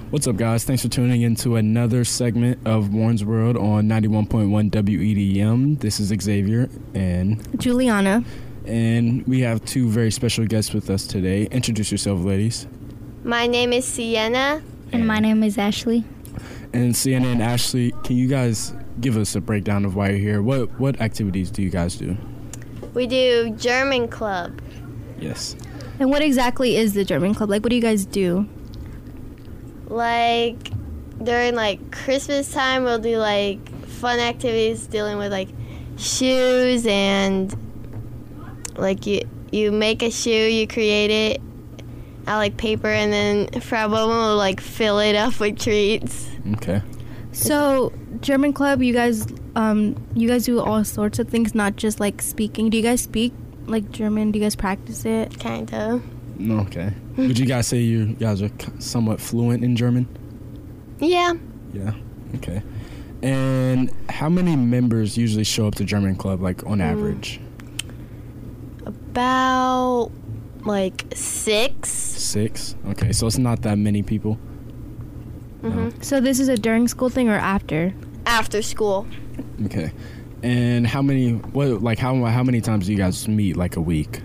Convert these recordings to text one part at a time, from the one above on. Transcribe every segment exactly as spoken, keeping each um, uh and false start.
What's up, guys? Thanks for tuning in to another segment of Warren's World on ninety-one point one W E D M. This is Xavier and Juliana. And we have two very special guests with us today. Introduce yourself, ladies. My name is Sienna. And my name is Ashley. And Sienna and Ashley, can you guys give us a breakdown of why you're here? What what activities do you guys do? We do German club. Yes. And what exactly is the German club? Like, what do you guys do? Like, during, like, Christmas time, we'll do, like, fun activities dealing with, like, shoes and, like, you you make a shoe, you create it out, like, paper, and then Frau Bowman will, like, fill it up with treats. Okay. So, German club, you guys, um, you guys do all sorts of things, not just, like, speaking. Do you guys speak, like, German? Do you guys practice it? Kind of. Okay. Would you guys say you guys are somewhat fluent in German? Yeah. Yeah. Okay. And how many members usually show up to German club, like, on average? About, like, six. Six? Okay, so it's not that many people? Mm-hmm. No. So this is a during school thing or after? After school. Okay. And how many, what, like, how how many times do you guys meet, like, a week?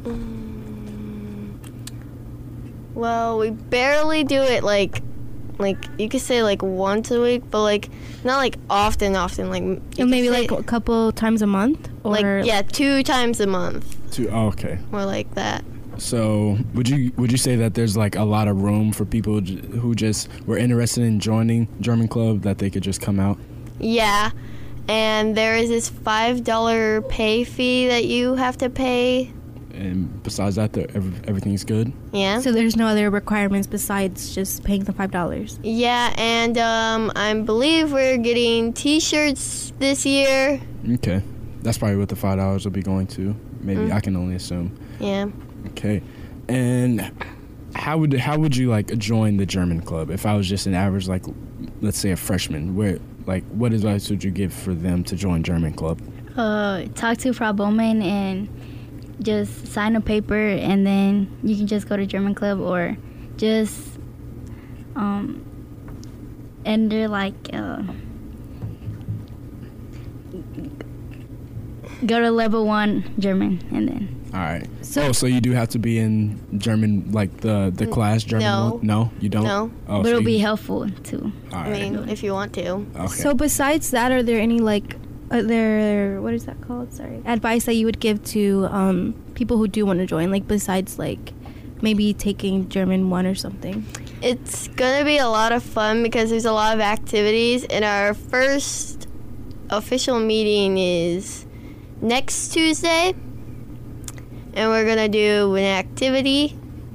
Well, we barely do it, like, like you could say, like, once a week, but, like, not, like, often, often, like, you So maybe, could say, like, a couple times a month? Or like, yeah, two times a month, Two, oh, okay. more like that. So would you would you say that there's, like, a lot of room for people j- who just were interested in joining German club, that they could just come out? Yeah, and there is this five dollar pay fee that you have to pay. And besides that, the, every, everything's good? Yeah. So there's no other requirements besides just paying the five dollars? Yeah, and um, I believe we're getting T-shirts this year. Okay. That's probably what the five dollars will be going to. Maybe. Mm. I can only assume. Yeah. Okay. And how would how would you, like, join the German club? If I was just an average, like, let's say a freshman, where, like, what advice would you give for them to join German club? Uh, talk to Frau Bowman and just sign a paper, and then you can just go to German club, or just um, enter, like, uh, go to level one German, and then. All right. So- oh, so you do have to be in German, like the, the class German no. one? No, you don't? No. Oh, But so it'll you- be helpful, too. All I right. mean, if you want to. Okay. So besides that, are there any, like, other, what is that called? Sorry. Advice that you would give to um, people who do want to join, like, besides, like, maybe taking German one or something? It's going to be a lot of fun because there's a lot of activities, and our first official meeting is next Tuesday, and we're going to do an activity.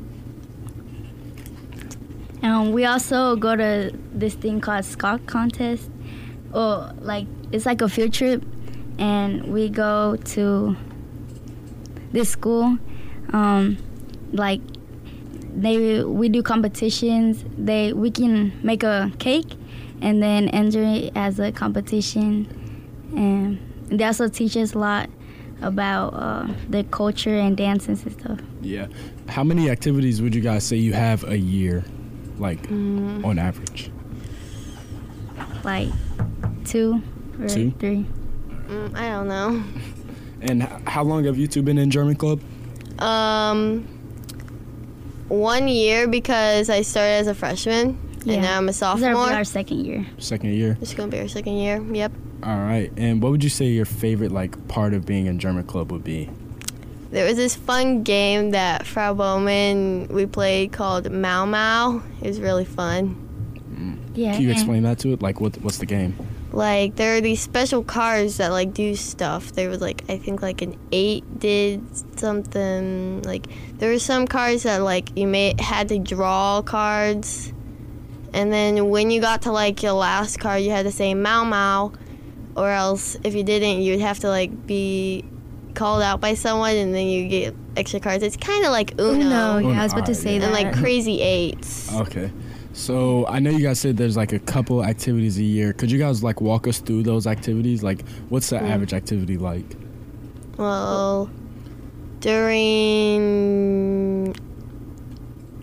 Um, we also go to this thing called Scott Contest, or, like, it's like a field trip, and we go to this school. Um, like, they we do competitions. They we can make a cake, and then enter it as a competition, and they also teach us a lot about uh, the culture and dances and stuff. Yeah. How many activities would you guys say you have a year, like, Mm. on average? Like two or Two? three. Mm, I don't know. And h- how long have you two been in German club? Um, one year because I started as a freshman, Yeah. and now I'm a This is our, sophomore. our second year. Second year. It's going to be our second year. Yep. All right. And what would you say your favorite, like, part of being in German club would be? There was this fun game that Frau Bowman, we played called Mau Mau. It was really fun. Yeah. Can you and- explain that to it? Like, what what's the game? Like, there are these special cards that, like, do stuff. There was, like, I think, like, an eight did something. Like, there were some cards that, like, you may had to draw cards. And then when you got to, like, your last card, you had to say Mau Mau. Or else, if you didn't, you'd have to, like, be called out by someone, and then you get extra cards. It's kind of like Uno. Uno, yeah, Uno, I was about to alright, say yeah. that. And, like, crazy eights. Okay. So I know you guys said there's, like, a couple activities a year. Could you guys, like, walk us through those activities? Like, what's the Yeah. average activity like? Well, during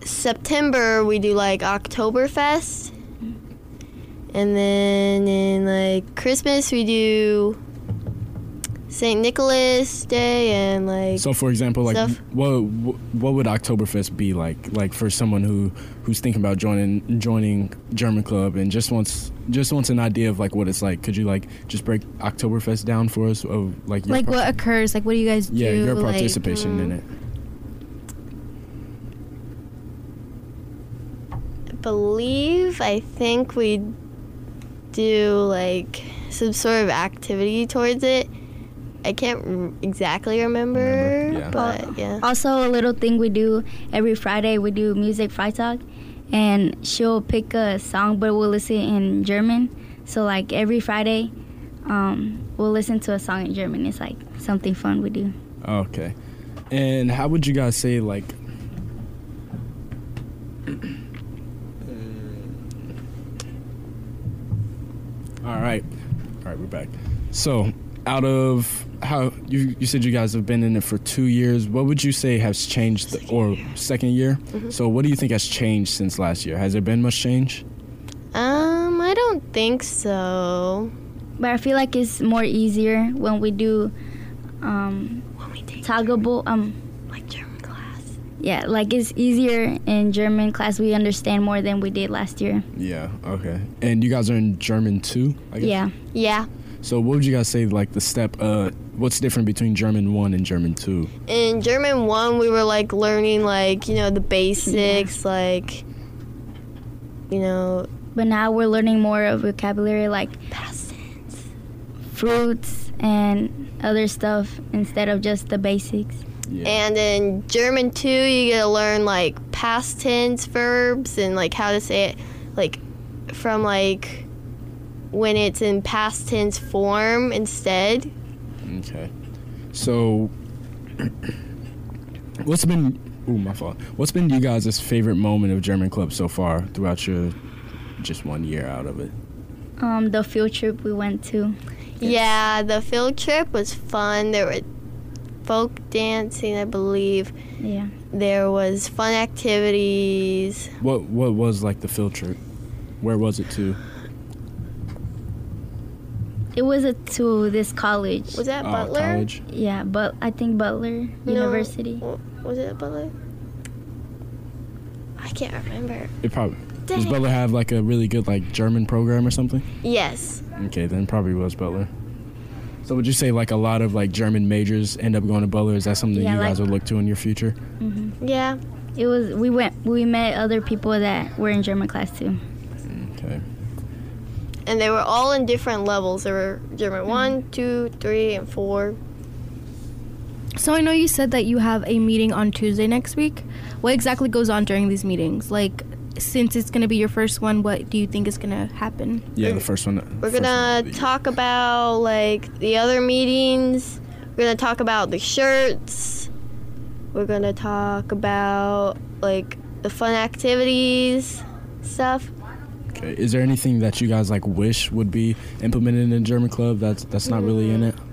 September we do like Oktoberfest, and then in like Christmas we do Saint Nicholas Day and like. So, for example, like stuff. what what would Oktoberfest be like? Like for someone who who's thinking about joining joining German club and just wants just wants an idea of like what it's like. Could you like just break Oktoberfest down for us? Of like your Like par- what occurs? Like what do you guys Yeah, do? your like, participation in it. I believe I think we do like some sort of activity towards it. I can't r- exactly remember, Remember, yeah. but yeah. Also, a little thing we do every Friday, we do music Freitag, and she'll pick a song, but we'll listen in German. So, like, every Friday, um, we'll listen to a song in German. It's, like, something fun we do. Okay. And how would you guys say, like, all right. All right, we're back. So, out of how you, you said you guys have been in it for two years, what would you say has changed, the, or second year? Mm-hmm. So, what do you think has changed since last year? Has there been much change? Um, I don't think so. But I feel like it's more easier when we do um, When we take Tagebuch. Um, like German class. yeah, like, it's easier in German class. We understand more than we did last year. Yeah, okay. And you guys are in German too, I guess? Yeah. Yeah. So, what would you guys say, like, the step, uh, what's different between German one and German two? In German one, we were like learning like you know the basics, like you know But now we're learning more of vocabulary, like past tense. fruits and other stuff instead of just the basics. Yeah. And in German two, you get to learn like past tense verbs and like how to say it, like from like when it's in past tense form instead. Okay. So, what's been, ooh, my fault. What's been you guys' favorite moment of German club so far throughout your just one year out of it? Um, the field trip we went to. Yeah, the field trip was fun. There were folk dancing, I believe. Yeah. There was fun activities. What What was like the field trip? Where was it to? It was a, to this college. Was that Oh, Butler? college. Yeah, but I think Butler No. University. W- Was it Butler? I can't remember. It probably does. Dang. Butler have like a really good like German program or something? Yes. Okay, then probably was Butler. So would you say like a lot of like German majors end up going to Butler? Is that something Yeah, you guys like- would look to in your future? hmm Yeah. It was. We went. We met other people that were in German class too. Okay. And they were all in different levels. There were German one, two, three, and four. So I know you said that you have a meeting on Tuesday next week. What exactly goes on during these meetings? Like, since it's going to be your first one, what do you think is going to happen? Yeah, the first one. We're first gonna one of the year. talk about like the other meetings. We're gonna talk about the shirts. We're gonna talk about like the fun activities stuff. Okay. Is there anything that you guys like wish would be implemented in the German club that's that's not really in it?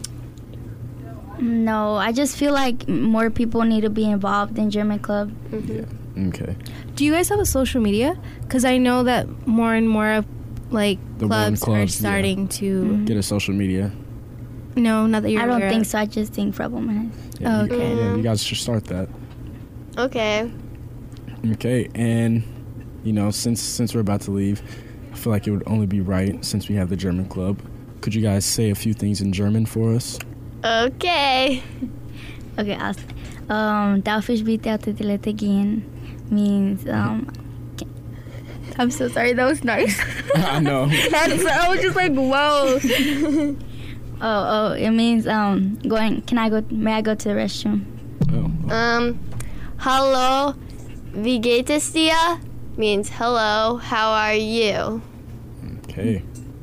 No, I just feel like more people need to be involved in German club. Yeah. Okay. Do you guys have a social media? Because I know that more and more of like The one clubs, are clubs, yeah. starting to. Mhm. Get a social media. No, not that you're I don't aware think of. so. I just think Frebelman has. Yeah, you- Okay. yeah, you guys should start that. Okay. Okay, and you know, since since we're about to leave, I feel like it would only be right since we have the German club. Could you guys say a few things in German for us? Okay. Okay, I'll, um, darf ich bitte auf die Toilette gehen means, um, I'm so sorry. That was nice. I know. That's, I was just like, whoa. oh, oh, it means, um, going, can I go, may I go to the restroom? Oh, Um, hallo, wie geht es dir? Means hello, how are you? okay.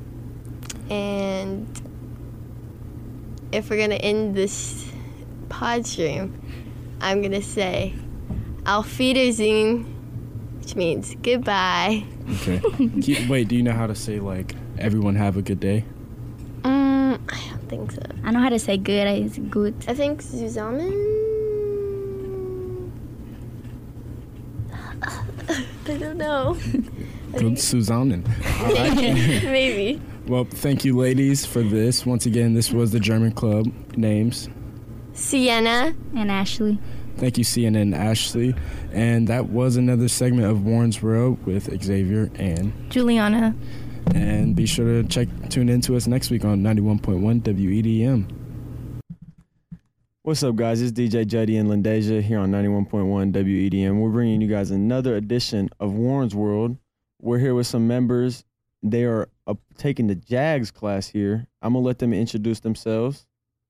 And if we're gonna end this pod stream, I'm gonna say Auf Wiedersehen, which means goodbye. Okay. Keep, wait, do you know how to say like everyone have a good day? Mm, I don't think so. I know how to say good, it's good. I think zusammen. don't know. Good Susanen. Maybe. Well, thank you, ladies, for this. Once again, this was the German Club. Names. Sienna. And Ashley. Thank you, Sienna and Ashley. And that was another segment of Warren's World with Xavier and Juliana. And be sure to check, tune in to us next week on ninety-one point one W E D M. What's up, guys? It's D J Juddy and Lindasia here on ninety-one point one W E D M. We're bringing you guys another edition of Warren's World. We're here with some members. They are uh, taking the JAGS class here. I'm going to let them introduce themselves.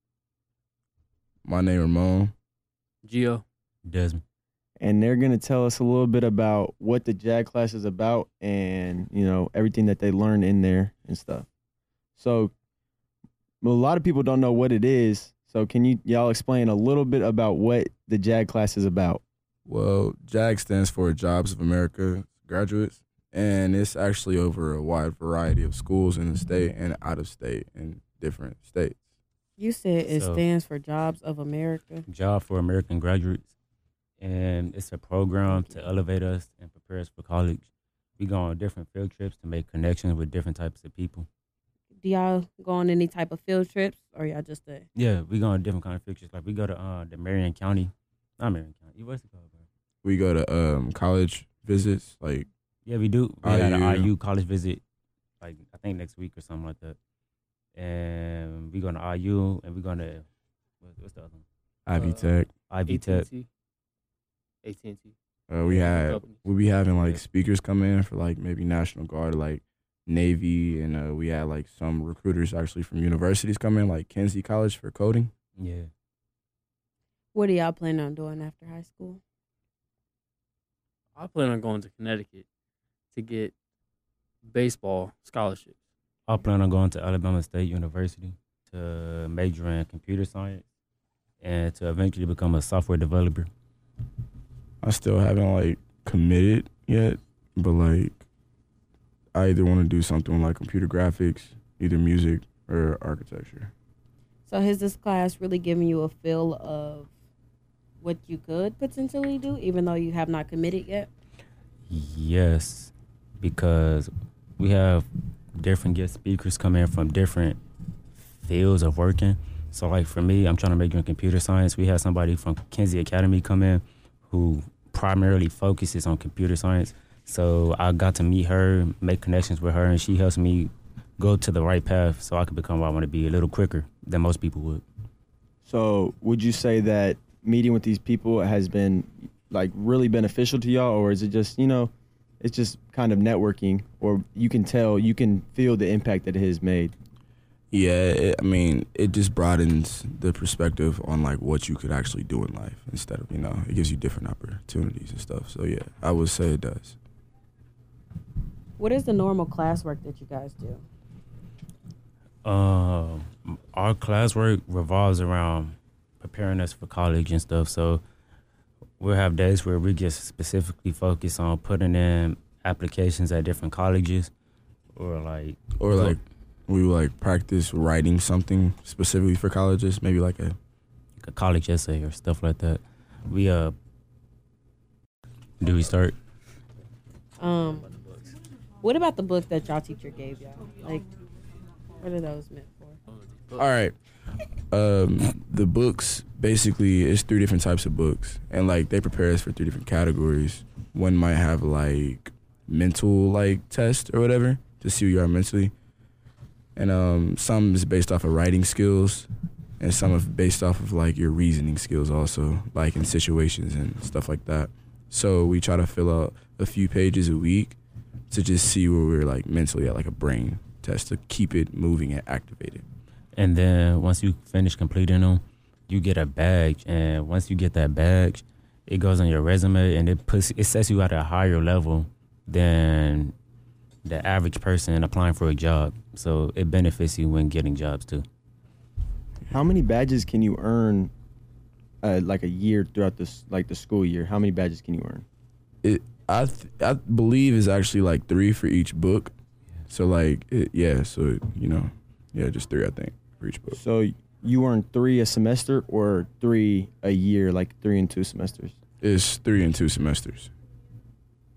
My name is Ramon. Gio. Desmond. And they're going to tell us a little bit about what the JAG class is about and, you know, everything that they learn in there and stuff. So a lot of people don't know what it is. So can you y'all explain a little bit about what the JAG class is about? Well, JAG stands for Jobs of America Graduates, and it's actually over a wide variety of schools in the state and out of state in different states. You said it So- stands for Jobs of America. Job for American Graduates. And it's a program to elevate us and prepare us for college. We go on different field trips to make connections with different types of people. Do y'all go on any type of field trips, or y'all just a Yeah, we go on different kind of field trips. Like we go to uh, the Marion County. Not Marion County. What's it called, bro? We go to um, college visits, like Yeah, we do. We had an I U. I U college visit, like I think next week or something like that. And we going to I U, and we going to what, what's the other one? Ivy Uh, Tech. Ivy Tech. A T and T. A T and T. Uh, we had companies. we be having like Yeah. speakers come in for like maybe National Guard, like Navy, and uh, we had like some recruiters actually from universities come in, like Kinsey College for coding. Yeah. what are y'all planning on doing after high school? I plan on going to Connecticut to get baseball scholarships. I plan on going to Alabama State University to major in computer science and to eventually become a software developer. I still haven't like committed yet, but like I either want to do something like computer graphics, either music or architecture. So has this class really given you a feel of what you could potentially do, even though you have not committed yet? Yes, because we have different guest speakers come in from different fields of working. So like for me, I'm trying to major in computer science. We had somebody from Kinsey Academy come in who primarily focuses on computer science. So I got to meet her, make connections with her, and she helps me go to the right path so I can become what I want to be a little quicker than most people would. So would you say that meeting with these people has been like really beneficial to y'all, or is it just, you know, it's just kind of networking, or you can tell, you can feel the impact that it has made? Yeah, it, I mean, it just broadens the perspective on like what you could actually do in life instead of, you know, it gives you different opportunities and stuff. So yeah, I would say it does. What is the normal classwork that you guys do? Um, our classwork revolves around preparing us for college and stuff. So we'll have days where we just specifically focus on putting in applications at different colleges, or like, Or like we would like practice writing something specifically for colleges, maybe like a a college essay or stuff like that. We uh, do we start? Um, what about the book that y'all teacher gave y'all? Like, what are those meant for? All right. Um, the books basically is three different types of books, and like they prepare us for three different categories. One might have like mental like test or whatever to see who you are mentally, and um, some is based off of writing skills, and some is based off of like your reasoning skills also, like in situations and stuff like that. So we try to fill out a few pages a week to just see where we're like mentally at, like a brain test to keep it moving and activated. And then once you finish completing them, you get a badge. And once you get that badge, it goes on your resume, and it puts it sets you at a higher level than the average person applying for a job. So it benefits you when getting jobs too. How many badges can you earn, uh, like a year throughout this, like the school year? How many badges can you earn? It I th- I believe is actually like three for each book. So like it, yeah, so you know, yeah, just three I think for each book. So you earn three a semester or three a year, like three and two semesters? It's three and two semesters.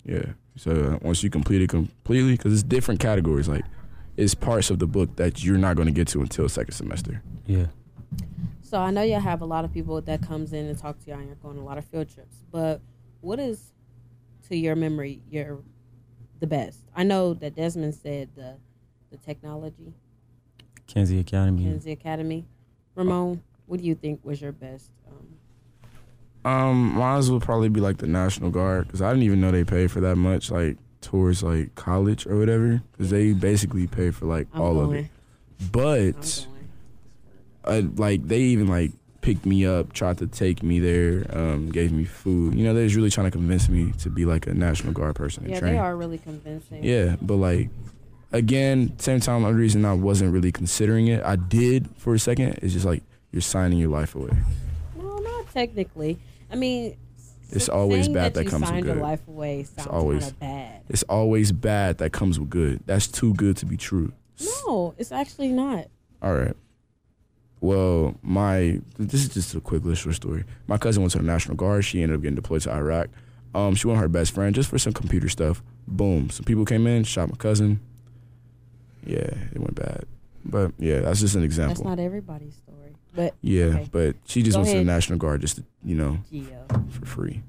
Yeah. So uh, once you complete it completely, because it's different categories. Like, it's parts of the book that you're not going to get to until second semester. Yeah. So I know you have a lot of people that comes in and talk to you, and you're going on a lot of field trips. But what is, to your memory, your the best? I know that Desmond said the the technology. Kenzie Academy. Kenzie Academy. Ramon, what do you think was your best? Um, Um, mine would probably be like the National Guard, because I didn't even know they pay for that much, like towards like college or whatever, because they basically pay for like I'm all going. of it. But uh, like they even like picked me up, tried to take me there, um, gave me food. You know, they was really trying to convince me to be like a National Guard person and yeah, train. they are really convincing. Yeah, but like again, same time, the reason I wasn't really considering it, I did for a second. It's just like you're signing your life away. No, not technically. I mean, It's s- always saying bad that that you comes with signed good. your life away sounds always- kind of bad. It's always bad that comes with good. That's too good to be true. No, it's actually not. All right. Well, my this is just a quick little short story. My cousin went to the National Guard. She ended up getting deployed to Iraq. Um, she went with her best friend just for some computer stuff. Boom. Some people came in, shot my cousin. Yeah, it went bad. But yeah, that's just an That's example. not everybody's story. But Yeah, okay. but she just Go went to ahead. the National Guard just to, you know, Gio, for free.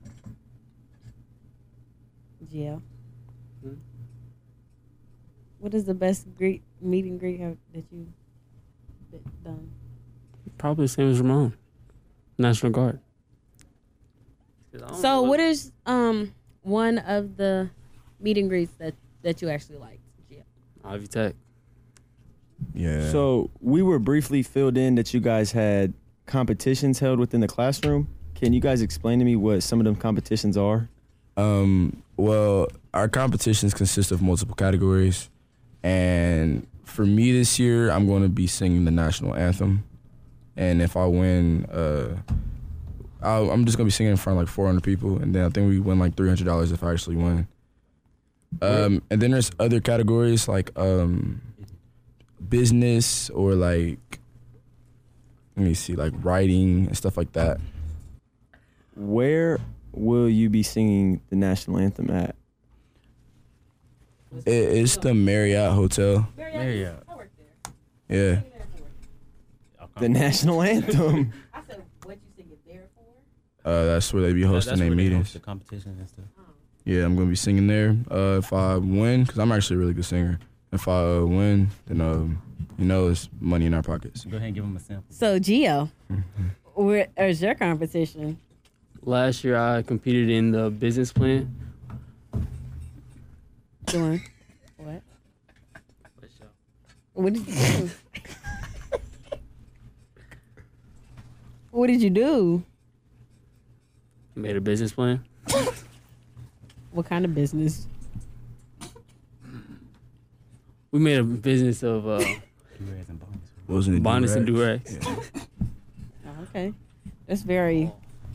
Gio. Hmm? What is the best greet meet and greet have- that you that done? Probably the same as Ramon. National Guard. 'Cause I don't know So, what is um one of the meet and greets that that you actually liked, Gio? Ivy Tech. Yeah. So we were briefly filled in that you guys had competitions held within the classroom. Can you guys explain to me what some of them competitions are? Um, well, our competitions consist of multiple categories, and for me this year, I'm going to be singing the national anthem, and if I win, uh, I'll, I'm just going to be singing in front of like four hundred people, and then I think we win like three hundred dollars if I actually win. Um, and then there's other categories like um, business or like, let me see, like writing and stuff like that. Where will you be singing the national anthem at? It, it's the Marriott Hotel. Marriott. Yeah. The national anthem. I said, what you sing it there for? Uh, that's where they be Yeah, hosting that's their where they host meetings. the competitions and stuff. Yeah, I'm gonna be singing there. Uh, if I win, because I'm actually a really good singer. If I uh, win, then um, you know, it's money in our pockets. Go ahead and give them a sample. So, Gio, where is your competition? Last year I competed in the business plan. Doing what? What did you do? What did you do? Made a business plan. What kind of business? We made a business of uh, Wasn't it bonus and do-rags? do-rags. Oh, okay, that's very.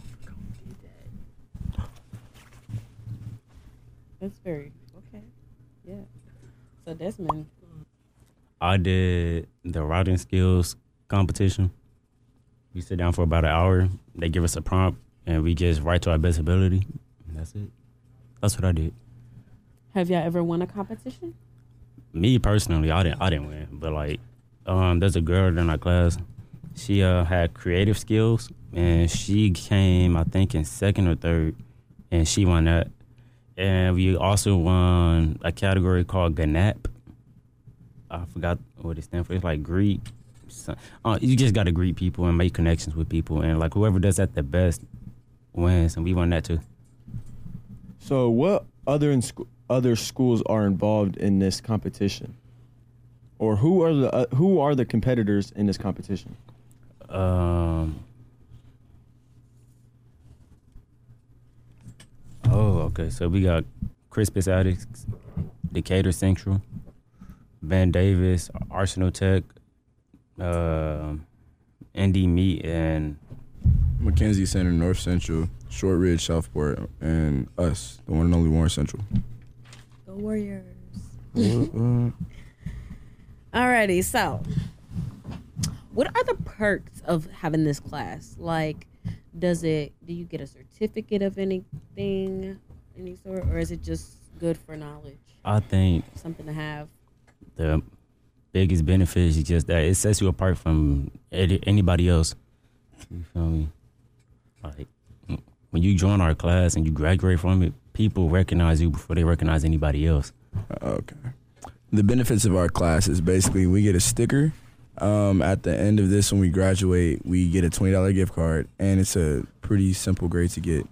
That's very okay. Yeah. So Desmond. I did the writing skills competition. We sit down for about an hour. They give us a prompt, and we just write to our best ability. And that's it. That's what I did. Have y'all ever won a competition? Me personally, I didn't. I didn't win, but like, um, there's a girl in our class. She uh, had creative skills, and she came, I think, in second or third, and she won that. And we also won a category called GANAP. I forgot what it stands for. It's like greet. So, uh, you just got to greet people and make connections with people, and like whoever does that the best wins, and we won that too. So what other in sc- other schools are involved in this competition? Or who are the uh, who are the competitors in this competition? Um. Oh, okay. So we got Crispus Attucks, Decatur Central, Van Davis, Arsenal Tech, uh, N D Meat, and Mackenzie Center, North Central, Short Ridge, Southport, and us, the one and only Warren Central. Go Warriors. Uh, Alrighty, so what are the perks of having this class? Like, does it? Do you get a certificate of anything? any sort, or is it just good for knowledge, I think something to have? the biggest benefit is just that it sets you apart from ed- anybody else. You feel me? Like when you join our class and you graduate from it, people recognize you before they recognize anybody else. Okay. The benefits of our class is basically we get a sticker. Um, at the end of this, when we graduate, we get a twenty dollars gift card, and it's a pretty simple grade to get.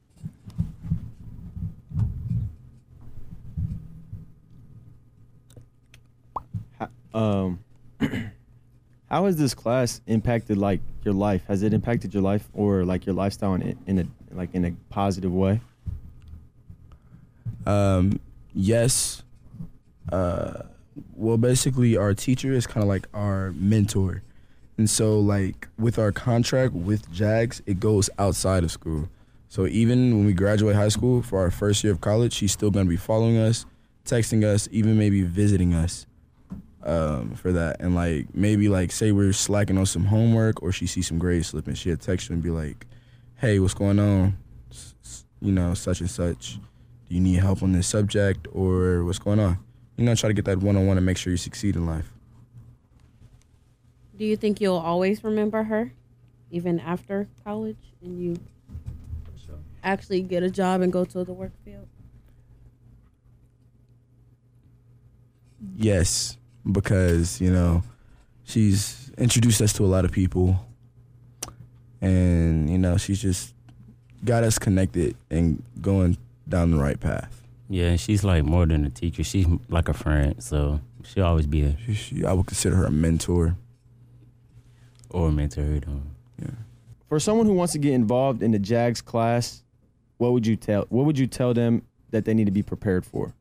Um, how has this class impacted like your life? Has it impacted your life or like your lifestyle in, in a like in a positive way? Um, yes. Uh, well, basically, our teacher is kind of like our mentor, and so like with our contract with Jags, it goes outside of school. So even when we graduate high school for our first year of college, she's still gonna be following us, texting us, even maybe visiting us. Um, for that, and like maybe like say we're slacking on some homework or she sees some grades slipping, she'll text you and be like, hey, what's going on, S- s- you know, such and such, do you need help on this subject or what's going on, you know, try to get that one-on-one and make sure you succeed in life. Do you think you'll always remember her even after college and you actually get a job and go to the work field? Yes, because, you know, she's introduced us to a lot of people, and, you know, she's just got us connected and going down the right path. Yeah, she's like more than a teacher. She's like a friend, so she'll always be there. She, she, I would consider her a mentor. Or a mentor, you know. Yeah. For someone who wants to get involved in the Jags class, what would you tell what would you tell them that they need to be prepared for?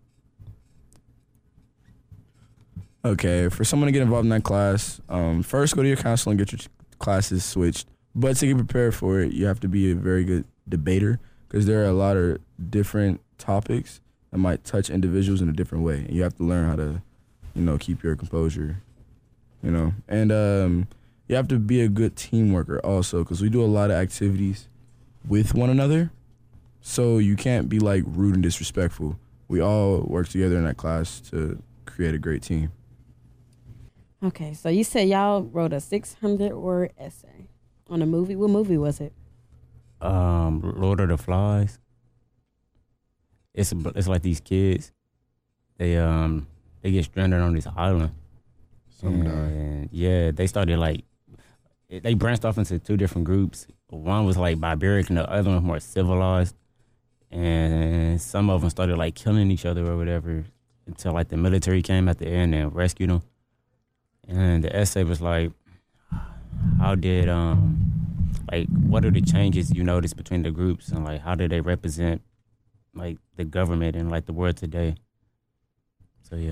Okay, for someone to get involved in that class, um, first go to your counselor and get your classes switched. But to get prepared for it, you have to be a very good debater because there are a lot of different topics that might touch individuals in a different way. And you have to learn how to, you know, keep your composure, you know. And um, you have to be a good team worker also because we do a lot of activities with one another. So you can't be, like, rude and disrespectful. We all work together in that class to create a great team. Okay, so you said y'all wrote a six hundred word essay on a movie. What movie was it? Um, Lord of the Flies. It's it's like these kids. They um they get stranded on this island. Some die. And yeah, they started like they branched off into two different groups. One was like barbaric, and the other one was more civilized. And some of them started like killing each other or whatever until like the military came at the end and rescued them. And the essay was like, how did, um, like, what are the changes you noticed between the groups and, like, how do they represent, like, the government and, like, the world today? So, yeah.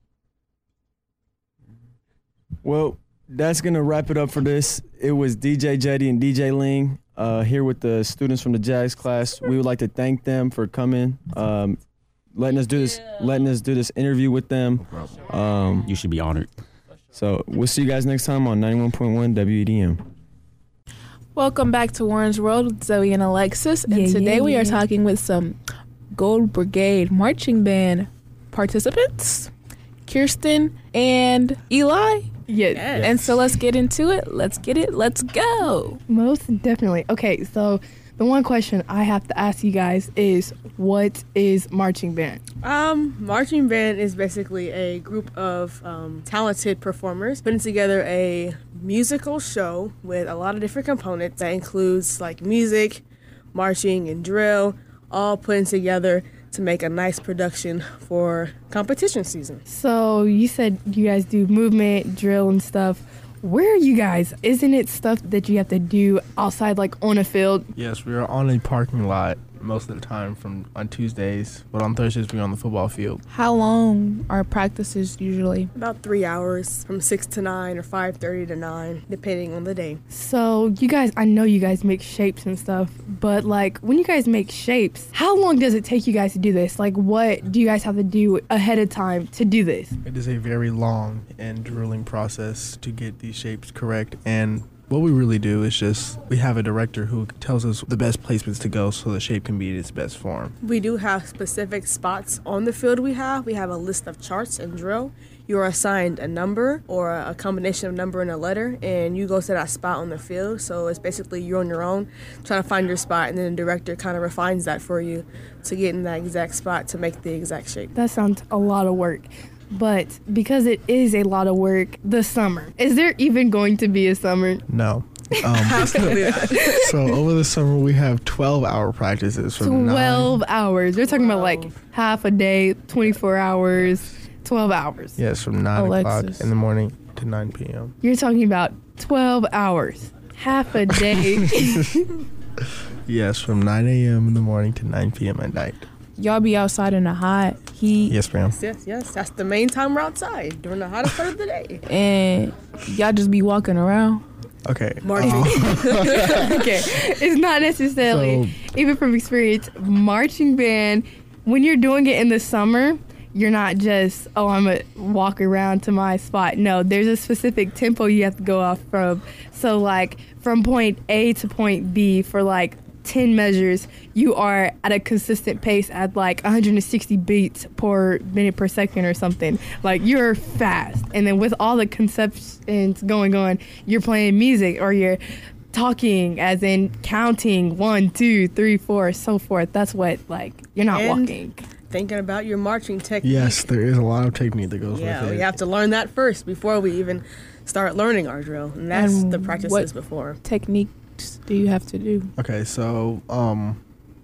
Well, that's going to wrap it up for this. It was D J Jetty and D J Ling uh, here with the students from the Jags class. We would like to thank them for coming, um, letting us do this, letting us do this interview with them. Um, You should be honored. So we'll see you guys next time on ninety-one point one W E D M. Welcome back to Warren's World with Zoe and Alexis. And Yeah, today yeah, we are yeah. talking with some Gold Brigade marching band participants, Kirsten and Eli. Yeah. Yes. And so let's get into it. Let's get it. Let's go. Most definitely. Okay, so the one question I have to ask you guys is, what is marching band? Um, marching band is basically a group of um, talented performers putting together a musical show with a lot of different components that includes like music, marching, and drill, all putting together to make a nice production for competition season. So you said you guys do movement, drill, and stuff. Where are you guys? Isn't it stuff that you have to do outside, like on a field? Yes, we are on a parking lot most of the time from on Tuesdays, but on Thursdays we're on the football field. How long are practices usually? About three hours from six to nine or five thirty to nine, depending on the day. So you guys, I know you guys make shapes and stuff, but like when you guys make shapes, how long does it take you guys to do this? Like what do you guys have to do ahead of time to do this? It is a very long and grueling process to get these shapes correct and what we really do is just we have a director who tells us the best placements to go so the shape can be in its best form. We do have specific spots on the field we have. We have a list of charts and drill. You are assigned a number or a combination of number and a letter, and you go to that spot on the field. So it's basically you're on your own trying to find your spot, and then the director kind of refines that for you to get in that exact spot to make the exact shape. That sounds a lot of work. But because it is a lot of work, the summer. Is there even going to be a summer? No. Um, so over the summer we have twelve hour practices from twelve nine, hours. We're talking about like half a day, twenty-four hours, twelve hours. Yes, from nine Alexis. o'clock in the morning to nine p.m. You're talking about twelve hours, half a day. Yes, from nine a.m. in the morning to nine p.m. at night. Y'all be outside in the hot heat. Yes, ma'am. Yes, yes, yes. That's the main time we're outside during the hottest part of the day. And y'all just be walking around. Okay. Marching. um, Okay, it's not necessarily, So- even from experience, marching band, when you're doing it in the summer, you're not just, oh, I'm going to walk around to my spot. No, there's a specific tempo you have to go off from. So, like, from point A to point B for, like, ten measures, you are at a consistent pace at like one hundred sixty beats per minute per second or something. Like, you're fast. And then with all the conceptions going on, you're playing music or you're talking, as in counting one, two, three, four, so forth. That's what, like, you're not And walking. Thinking about your marching technique. yes, there is a lot of technique that goes Yeah, with it. we have to learn that first before we even start learning our drill. And that's And the practices what before. techniques do you have to do? Okay, so um,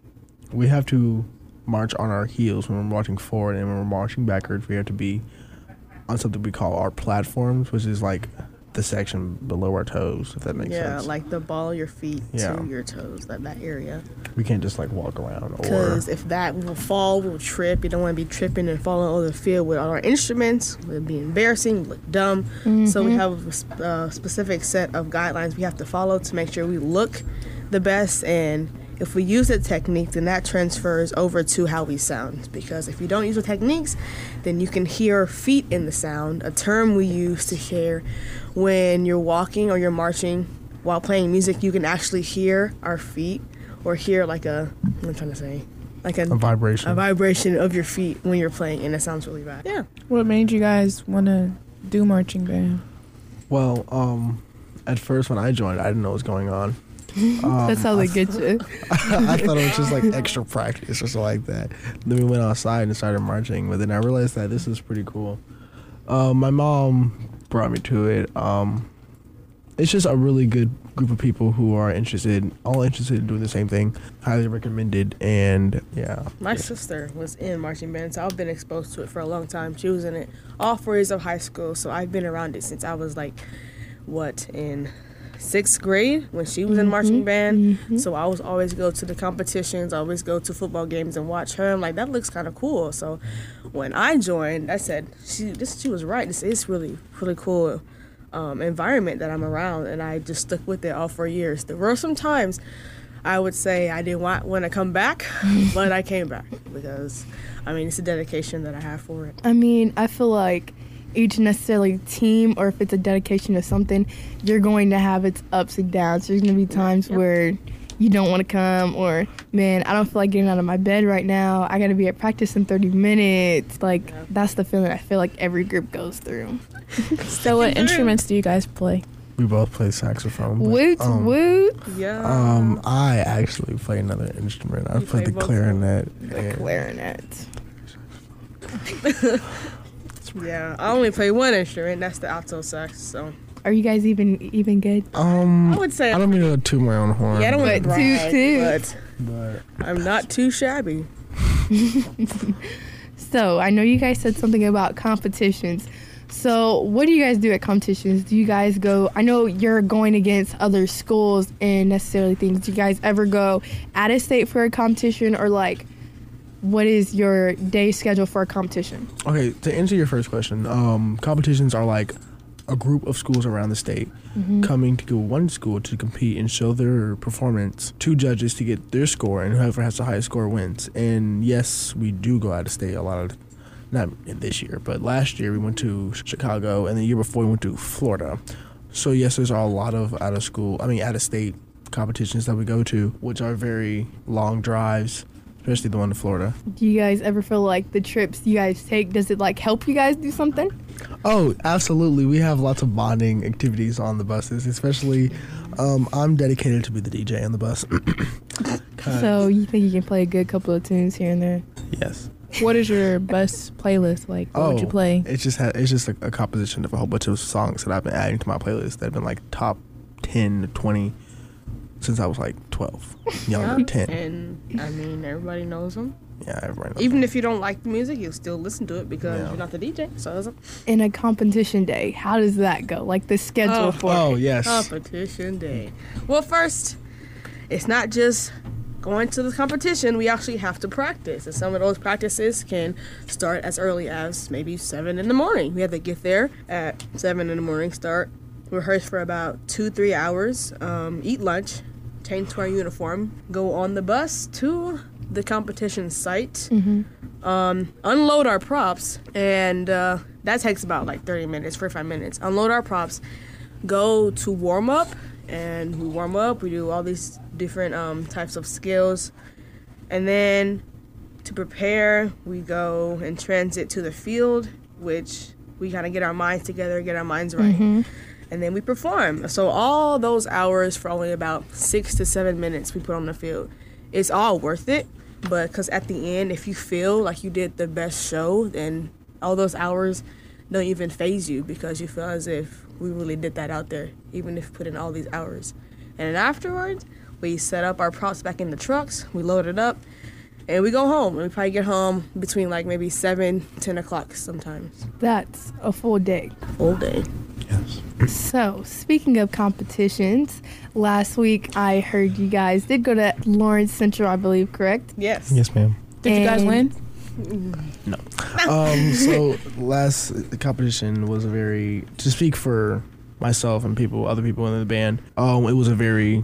we have to march on our heels when we're marching forward, and when we're marching backwards, we have to be on something we call our platforms, which is like the section below our toes, if that makes Yeah, sense. like the ball of your feet Yeah. to your toes, that, that area. We can't just like walk around or Because if that will fall, we'll trip. You don't want to be tripping and falling over the field with all our instruments. It would be embarrassing, look dumb. So we Mhm. have a sp- uh, specific set of guidelines we have to follow to make sure we look the best. And if we use the technique, then that transfers over to how we sound. Because if you don't use the techniques, then you can hear feet in the sound, a term we use to hear when you're walking or you're marching while playing music. You can actually hear our feet or hear like a, what am I trying to say? Like a, a vibration. a vibration of your feet when you're playing, and it sounds really bad. Yeah. What made you guys want to do marching band? Well, um, at first when I joined, I didn't know what was going on. Um, That's how they I get you. I thought it was just like extra practice or something like that. Then we went outside and started marching, but then I realized that this is pretty cool. Um, my mom brought me to it. Um, it's just a really good group of people who are interested, all interested in doing the same thing. Highly recommended, and yeah. My sister was in marching band, so I've been exposed to it for a long time. She was in it all four years of high school, so I've been around it since I was like, what, in sixth grade when she was in marching band. So I was always go to the competitions, always go to football games and watch her. I'm like, that looks kind of cool. So when I joined, I said, she this she was right. This is really, really cool um, environment that I'm around, and I just stuck with it all four years. There were some times I would say I didn't want, want to come back, but I came back because, I mean, it's a dedication that I have for it. I mean, I feel like each necessarily team, or if it's a dedication to something, you're going to have its ups and downs. There's going to be times Yep. where you don't want to come, or, man, I don't feel like getting out of my bed right now. I got to be at practice in thirty minutes. Like, Yeah. that's the feeling I feel like every group goes through. So what instruments do you guys play? We both play saxophone. but, Woot, um, woot. Yeah. Um, I actually play another instrument. I You play play the both? clarinet. The and- clarinet. Yeah, I only play one instrument. That's the alto sax. So Are you guys even even good? Um, I would say, I don't mean to toot my own horn. yeah, I don't want to But toot, brag, toot. but but I'm not too shabby. So, I know you guys said something about competitions. So, what do you guys do at competitions? Do you guys go, I know you're going against other schools and necessarily things. Do you guys ever go out of state for a competition, or like, what is your day schedule for a competition? okay, to answer your first question, um, competitions are like a group of schools around the state coming to one school to compete and show their performance to judges to get their score, and whoever has the highest score wins. And yes, we do go out of state a lot of, not in this year, but last year we went to Chicago, and the year before we went to Florida. So yes, there's a lot of out of school, I mean out of state competitions that we go to, which are very long drives, especially the one in Florida. Do you guys ever feel like the trips you guys take, does it like help you guys do something? Oh, absolutely. We have lots of bonding activities on the buses, especially um, I'm dedicated to be the D J on the bus. So you think you can play a good couple of tunes here and there? Yes. What is your best playlist like? What oh, would you play? It's just ha- it's just a, a composition of a whole bunch of songs that I've been adding to my playlist that have been like top ten to twenty since I was like twelve, younger, Yeah, ten. And I mean, everybody knows them. Yeah, everybody knows Even them. if you don't like the music, you'll still listen to it because Yeah. you're not the D J. So it's a In a competition day, how does that go? Like the schedule Oh. for Oh, it? yes. competition day. Well, first, it's not just going to the competition. We actually have to practice, and some of those practices can start as early as maybe seven in the morning. We have to get there at seven in the morning, start rehearse for about two, three hours, um, eat lunch, change to our uniform, go on the bus to the competition site, Mm-hmm. um, unload our props, and uh, that takes about like thirty minutes, forty-five minutes. Unload our props, go to warm up, and we warm up. We do all these different um, types of skills, and then to prepare, we go and transit to the field, which we kind of get our minds together, get our minds right. Mm-hmm. And then we perform. So all those hours for only about six to seven minutes we put on the field. It's all worth it, but because at the end, if you feel like you did the best show, then all those hours don't even phase you because you feel as if we really did that out there, even if we put in all these hours. And then afterwards, we set up our props back in the trucks, we load it up, and we go home. And we probably get home between like maybe seven, ten o'clock sometimes. That's a full day. Full day. So, speaking of competitions, last week I heard you guys did go to Lawrence Central, I believe, correct? Yes. Yes, ma'am. Did you guys And- win? No. Um, so last competition was a very, to speak for myself and people, other people in the band, um, it was a very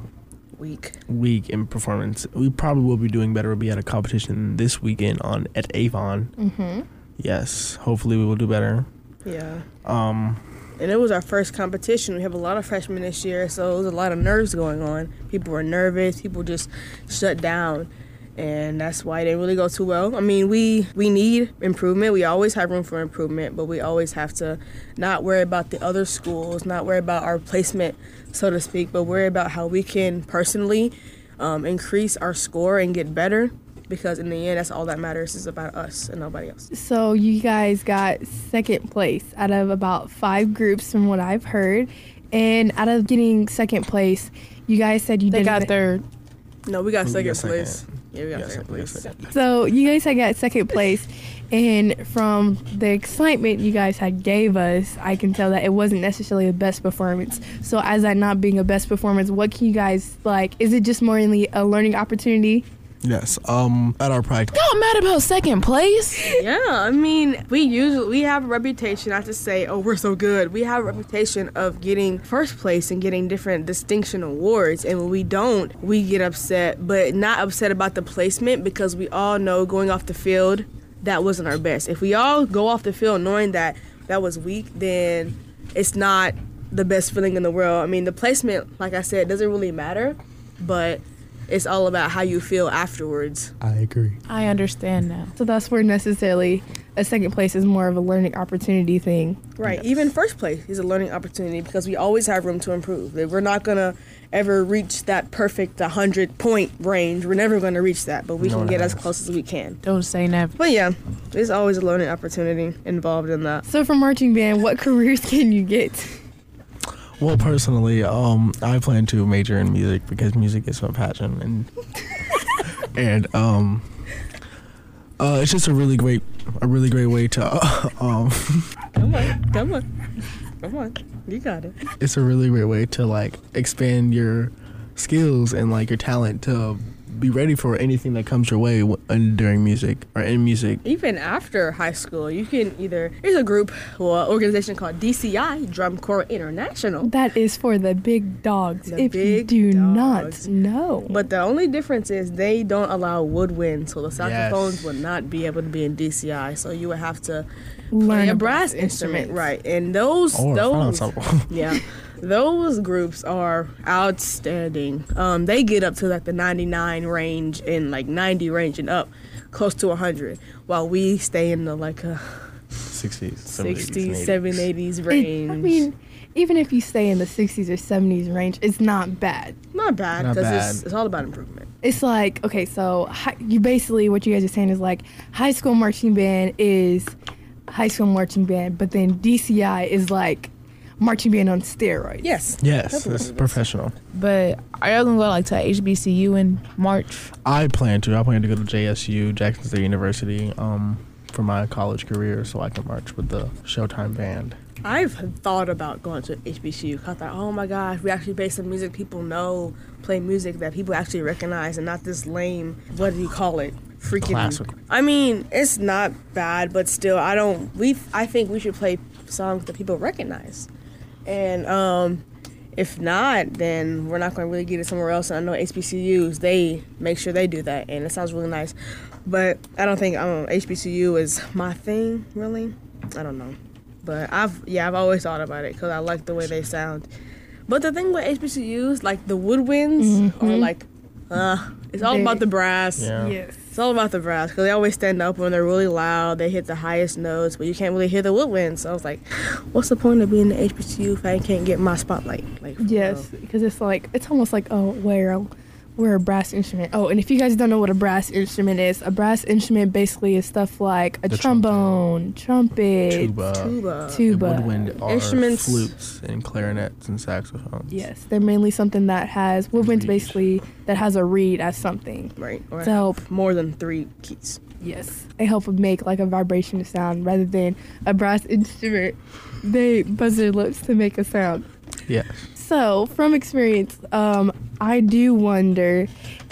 Week. week in performance. We probably will be doing better. We'll be at a competition this weekend on at Avon. Mm-hmm. Yes, hopefully we will do better. Yeah. Um, And it was our first competition. We have a lot of freshmen this year, so there was a lot of nerves going on. People were nervous. People just shut down. And that's why it didn't really go too well. I mean, we, we need improvement. We always have room for improvement, but we always have to not worry about the other schools, not worry about our placement, so to speak, but worry about how we can personally um, increase our score and get better. Because in the end, that's all that matters is about us and nobody else. So, you guys got second place out of about five groups from what I've heard. And out of getting second place, you guys said you They did got third. No, we got We second got second. place. Yeah, we got Yes, second we got place. second. So you guys had got second place, and from the excitement you guys had gave us, I can tell that it wasn't necessarily the best performance. So as that not being a best performance, what can you guys like? Is it just more mainly a learning opportunity? yes. Um, at our practice. Y'all mad about second place? Yeah, I mean, we usually we have a reputation not to say, oh, we're so good. We have a reputation of getting first place and getting different distinction awards, and when we don't, we get upset, but not upset about the placement because we all know going off the field that wasn't our best. If we all go off the field knowing that that was weak, then it's not the best feeling in the world. I mean, the placement, like I said, doesn't really matter, but it's all about how you feel afterwards. I agree. I understand now. So that's where necessarily a second place is more of a learning opportunity thing. Right. Even first place is a learning opportunity because we always have room to improve. We're not going to ever reach that perfect one hundred point range. We're never going to reach that, but we No can one get has. as close as we can. Don't say never. But yeah, there's always a learning opportunity involved in that. So for marching band, what careers can you get? Well, personally, um, I plan to major in music because music is my passion, and and um, uh, it's just a really great, a really great way to, uh, um, Come on, come on, come on. You got it. it's a really great way to like expand your skills and like your talent to be ready for anything that comes your way w- and during music or in music. Even after high school, you can either, there's a group, well, organization called D C I, Drum Corps International. That is for the big dogs. The if you big do dogs. not know. But the only difference is they don't allow woodwind, so the saxophones Yes. would not be able to be in D C I. So you would have to Learn play a a brass brass instrument, instrument. right? And those, Or a front those, ensemble. yeah, those groups are outstanding. Um, they get up to like the ninety-nine range and like ninety range and up, close to one hundred, while we stay in the like a sixties, sixties, seventies, eighties It- range. I mean, even if you stay in the sixties or seventies range, it's not bad. not bad Not because it's, bad. it's all about improvement. It's like, okay, so hi, you basically, what you guys are saying is like high school marching band is high school marching band, but then D C I is like marching band on steroids. Yes. Yes, it's professional. But are y'all gonna go like to H B C U in March? I plan to. I plan to go to J S U, Jackson State University, um, for my college career, so I can march with the Showtime band. I've thought about going to H B C U. I thought, oh my gosh, we actually play some music people know, play music that people actually recognize, and not this lame, what do you call it? Freaking. Classical. I mean, it's not bad, but still, I don't. We, I think we should play songs that people recognize, and um, if not, then we're not going to really get it somewhere else. And I know H B C Us, they make sure they do that, and it sounds really nice. But I don't think um, H B C U is my thing, really. I don't know. But I've, yeah, I've always thought about it because I like the way they sound. But the thing with H B C Us, like the woodwinds Mhm. are like, uh, it's all They- about the brass. Yeah. Yes. It's all about the brass because they always stand up when they're really loud. They hit the highest notes, but you can't really hear the woodwind. So I was like, what's the point of being in H B C U if I can't get my spotlight? Like, for Yes, real? because it's like, it's almost like, oh, we're, we're a brass instrument. Oh, and if you guys don't know what a brass instrument is, a brass instrument basically is stuff like a The trombone, trumpet, Tuba, Tuba. tuba. and woodwind are Instruments. flutes and clarinets and saxophones. Yes, they're mainly something that has, woodwind's Reed. basically, that has a reed as something. Right. Or To help. more than three keys. Yes, they help make like a vibration sound rather than a brass instrument. They buzz their lips to make a sound. Yes. So, from experience, um, I do wonder,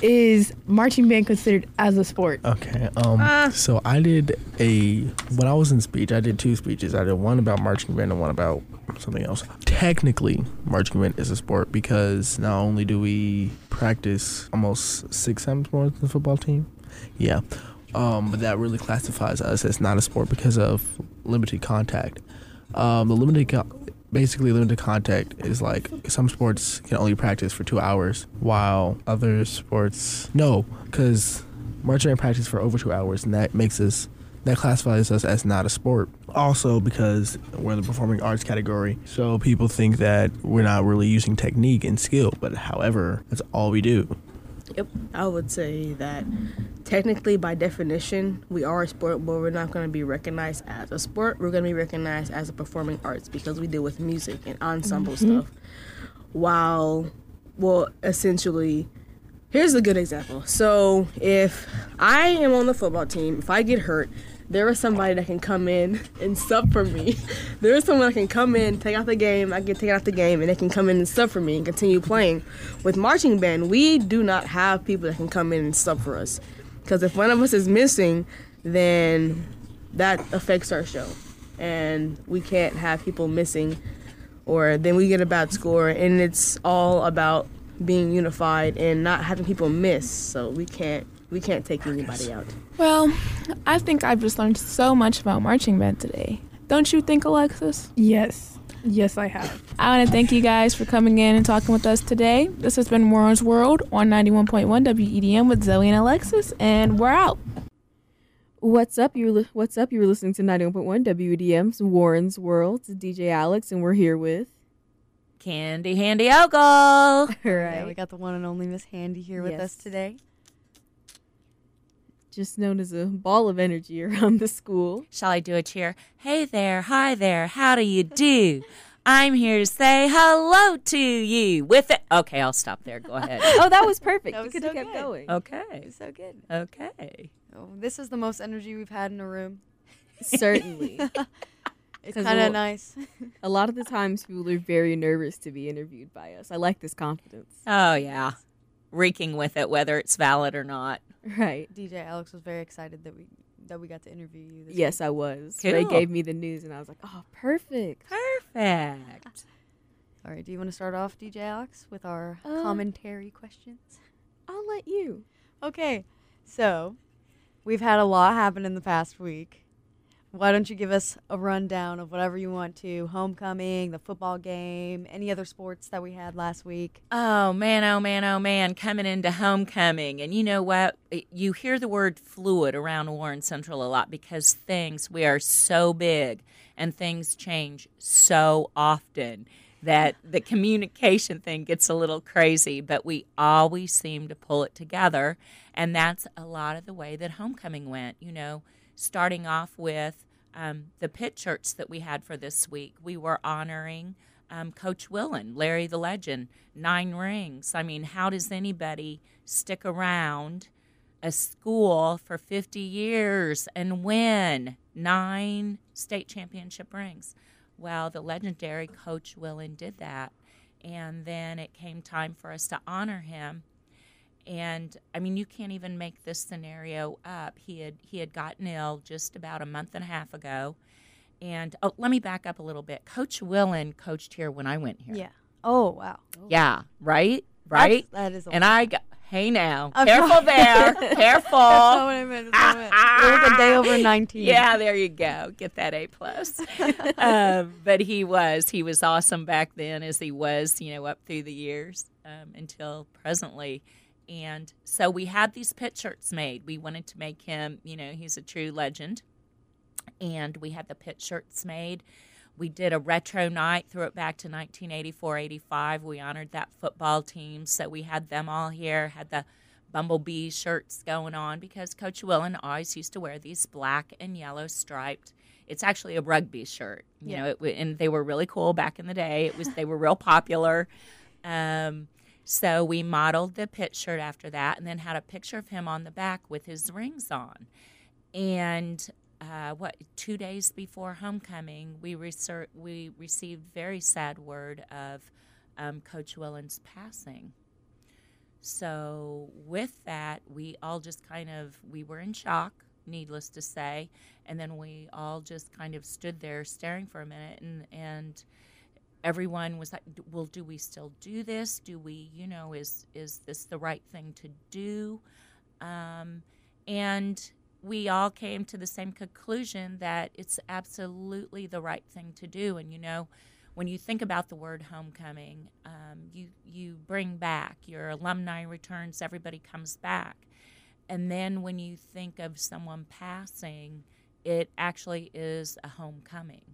is marching band considered as a sport? Okay. Um. Ah. So I did a when I was in speech. I did two speeches. I did one about marching band and one about something else. Technically, marching band is a sport because not only do we practice almost six times more than the football team. Yeah. Um. But that really classifies us as not a sport because of limited contact. Um. The limited. Co- Basically, limited contact is like some sports can only practice for two hours, while other sports no, because marching band practice for over two hours, and that makes us that classifies us as not a sport. Also, because we're in the performing arts category, so people think that we're not really using technique and skill. But however, that's all we do. Yep. I would say that technically, by definition, we are a sport, but we're not going to be recognized as a sport. We're going to be recognized as a performing arts because we deal with music and ensemble Mhm. stuff. While, well, essentially, here's a good example. So if I am on the football team, if I get hurt, there is somebody that can come in and sub for me. There is someone that can come in, take out the game, I get taken out the game, and they can come in and sub for me and continue playing. With marching band, we do not have people that can come in and sub for us. Because if one of us is missing, then that affects our show. And we can't have people missing, or then we get a bad score, and it's all about being unified and not having people miss. So we can't we can't take anybody out. Well, I think I've just learned so much about marching band today. Don't you think, Alexis? Yes. Yes, I have. I want to thank you guys for coming in and talking with us today. This has been Warren's World on ninety-one point one W E D M with Zoe and Alexis, and we're out. What's up? You li- What's up? You're listening to ninety-one point one W E D M's Warren's World. It's D J Alex, and we're here with Candy Handy Ogle. All right, Yeah, we got the one and only Miss Handy here with Yes. us today. just known as a ball of energy around the school. Shall I do a cheer? Hey there, hi there, how do you do? I'm here to say hello to you with it. Okay, I'll stop there. Go ahead. Oh, that was perfect. That You was could so have kept good. going. Okay. So good. Okay. Oh, this is the most energy we've had in a room. Certainly. It's 'Cause kind a of lo- nice. A lot of the times people are very nervous to be interviewed by us. I like this confidence. Oh, yeah. reeking with it, whether it's valid or not. Right. D J Alex was very excited that we that we got to interview you this Yes, week. I was. Cool. They gave me the news, and I was like, oh, perfect. Perfect. All right. Do you want to start off, D J Alex, with our Uh, commentary questions? I'll let you. Okay. So, we've had a lot happen in the past week. Why don't you give us a rundown of whatever you want to? Homecoming, the football game, any other sports that we had last week? Oh, man, oh, man, oh, man, coming into homecoming. And you know what? You hear the word fluid around Warren Central a lot because things, we are so big and things change so often that the communication thing gets a little crazy, but we always seem to pull it together. And that's a lot of the way that homecoming went, you know. Starting off with um, the pit shirts that we had for this week. We were honoring um, Coach Willen, Larry the Legend, nine rings. I mean, how does anybody stick around a school for fifty years and win nine state championship rings? Well, the legendary Coach Willen did that. And then it came time for us to honor him. And, I mean, you can't even make this scenario up. He had he had gotten ill just about a month and a half ago. And, oh, let me back up a little bit. Coach Willen coached here when I went here. Yeah. Oh, wow. Yeah, right? Right? That's, that is a And I got, hey now, I'm careful sorry. there, careful. That's not what I meant. That's not what I meant. You're like a day over nineteen. Yeah, there you go. Get that A plus. um, but he was. He was awesome back then as he was, you know, up through the years um, until presently. And so we had these pit shirts made. We wanted to make him, you know, he's a true legend. And we had the pit shirts made. We did a retro night, threw it back to nineteen eighty-four eighty-five. We honored that football team. So we had them all here, had the Bumblebee shirts going on because Coach Willen always used to wear these black and yellow striped. It's actually a rugby shirt, you Yeah. know, it, and they were really cool back in the day. It was They were real popular. Um So we modeled the pit shirt after that and then had a picture of him on the back with his rings on. And uh, what two days before homecoming, we, reser- we received very sad word of um, Coach Willen's passing. So with that, we all just kind of, we were in shock, needless to say, and then we all just kind of stood there staring for a minute and and everyone was like, well, do we still do this? Do we, you know, is is this the right thing to do? Um, and we all came to the same conclusion that it's absolutely the right thing to do. And, you know, when you think about the word homecoming, um, you, you bring back, your alumni returns, everybody comes back. And then when you think of someone passing, it actually is a homecoming.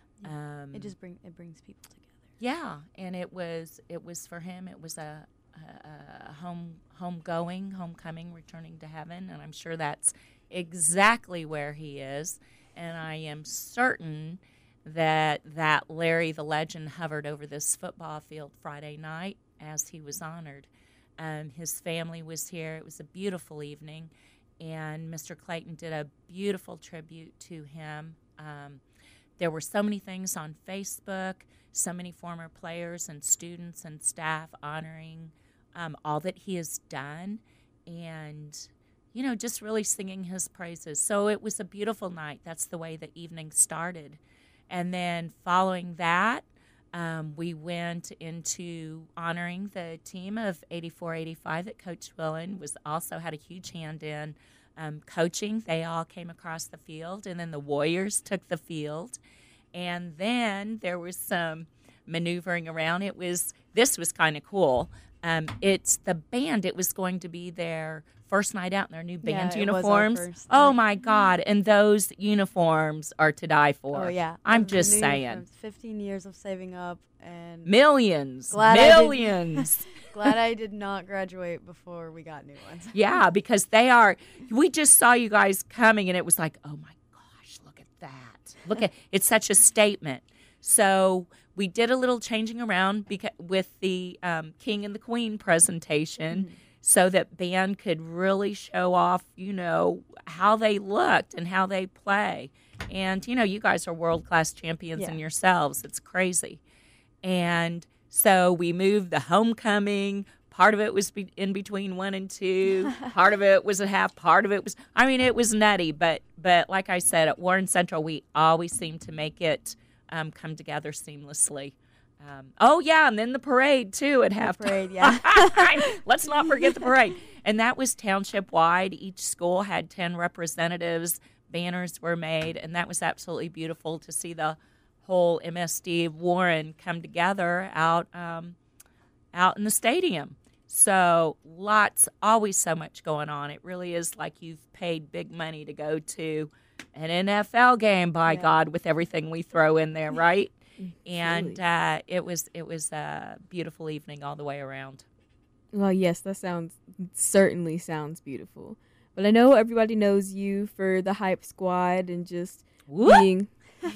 Um, it just bring it brings people together. Yeah, and it was it was for him. It was a, a, a home homegoing, homecoming, returning to heaven, and I'm sure that's exactly where he is. And I am certain that that Larry the Legend hovered over this football field Friday night as he was honored. Um, his family was here. It was a beautiful evening, and Mister Clayton did a beautiful tribute to him. Um, There were so many things on Facebook, so many former players and students and staff honoring um, all that he has done and, you know, just really singing his praises. So it was a beautiful night. That's the way the evening started. And then following that, um, we went into honoring the team of eighty-four eighty-five that Coach Willen was also had a huge hand in. Um, coaching, they all came across the field, and then the Warriors took the field. And then there was some maneuvering around. It was this was kind of cool. Um, it's the band. It was going to be their first night out in their new band Yeah, it was our uniforms. first Oh night. my God! And those uniforms are to die for. Oh yeah, I'm The just new saying. uniforms, Fifteen years of saving up and Millions, Glad I did- millions. glad I did not graduate before we got new ones. Yeah, because they are. We just saw you guys coming, and it was like, oh my gosh, look at that! Look at it's such a statement. So we did a little changing around beca- with the um, King and the Queen presentation, Mm-hmm. so that band could really show off, you know, how they looked and how they play. And you know, you guys are world class champions Yeah. in yourselves. It's crazy. And so we moved the homecoming Part of it was be- in between one and two. Part of it was a half. Part of it was, I mean, it was nutty. But, but like I said, at Warren Central, we always seem to make it um, come together seamlessly. Um, oh, yeah, and then the parade, too, at halftime. Parade, yeah. Let's not forget the parade. And that was township-wide. Each school had ten representatives. Banners were made, and that was absolutely beautiful to see the whole M S D of Warren come together out um, out in the stadium. So lots, always so much going on. It really is like you've paid big money to go to an N F L game, by Yeah. God, with everything we throw in there, right? And uh, it was it was a beautiful evening all the way around. Well, yes, that sounds certainly sounds beautiful. But I know everybody knows you for the Hype Squad and just Whoop. being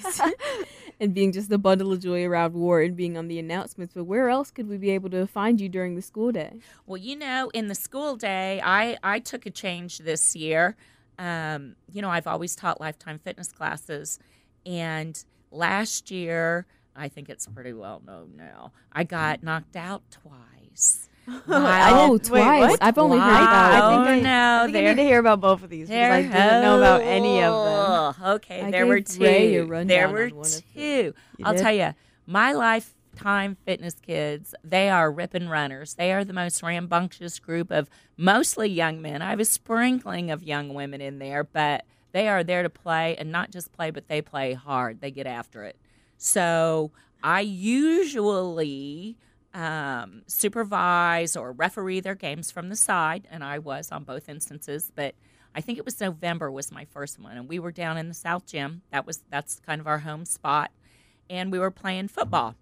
and being just the bundle of joy around war and being on the announcements. But where else could we be able to find you during the school day? Well, you know, in the school day, I, I took a change this year. Um, you know, I've always taught lifetime fitness classes. And last year, I think it's pretty well known now, I got knocked out twice. Oh, twice. Wait, I've only heard about it. Oh, I think I, no. I think I need to hear about both of these because There, I didn't know about any of them. oh, Okay, I there were gave Ray a two. rundown There on were one of two. You I'll did? tell you, my lifetime fitness kids, they are ripping runners. They are the most rambunctious group of mostly young men. I have a sprinkling of young women in there, but they are there to play, and not just play, but they play hard. They get after it. So I usually um, supervise or referee their games from the side, and I was on both instances. But I think it was November was my first one, and we were down in the South Gym. That was that's kind of our home spot, and we were playing football.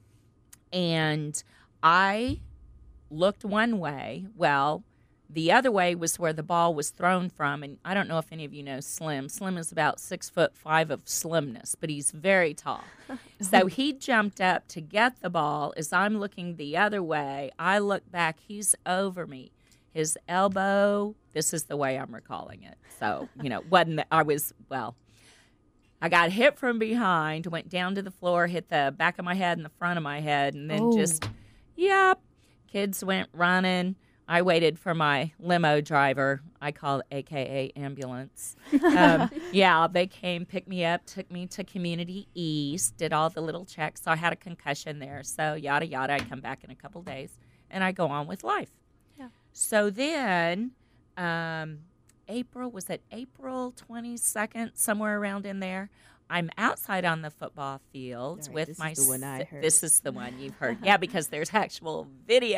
And I looked one way. Well, the other way was where the ball was thrown from, and I don't know if any of you know Slim. Slim is about six foot five of slimness, but he's very tall. So he jumped up to get the ball. As I'm looking the other way, I look back. He's over me. His elbow. This is the way I'm recalling it. So you know, wasn't the, I was well. I got hit from behind, went down to the floor, hit the back of my head and the front of my head, and then Oh. just, yep. Kids went running. I waited for my limo driver. I call it A K A ambulance. Um, yeah, they came, picked me up, took me to Community East, did all the little checks. So I had a concussion there. So yada, yada. I come back in a couple days, and I go on with life. Yeah. So then um, April, was it April twenty-second, somewhere around in there? I'm outside on the football field All right, with this my. is the one I s- heard. This is the one you've heard. Yeah, because there's actual video.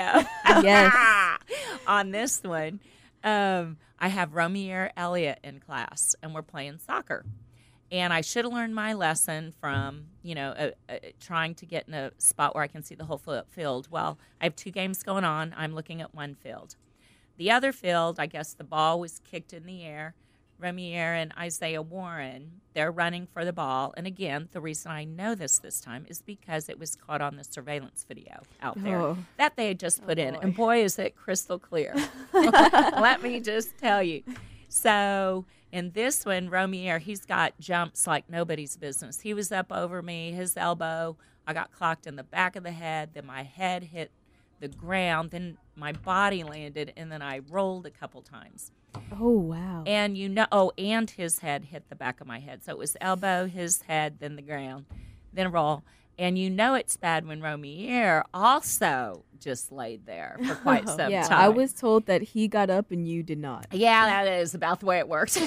Yes. On this one, um, I have Romier Elliott in class, and we're playing soccer. And I should have learned my lesson from, you know, uh, uh, trying to get in a spot where I can see the whole fo- field. Well, I have two games going on. I'm looking at one field. The other field, I guess the ball was kicked in the air. Romier and Isaiah Warren, they're running for the ball. And again, the reason I know this this time is because it was caught on the surveillance video out there Oh. that they had just put Oh, in. boy. And boy, is it crystal clear. Let me just tell you. So in this one, Romier, he's got jumps like nobody's business. He was up over me, his elbow. I got clocked in the back of the head. Then my head hit the ground. Then my body landed, and then I rolled a couple times. Oh, wow. And you know, oh, and his head hit the back of my head. So it was elbow, his head, then the ground, then roll. And you know it's bad when Romier also just laid there for quite some yeah, time. I was told that he got up and you did not. Yeah, that is about the way it works.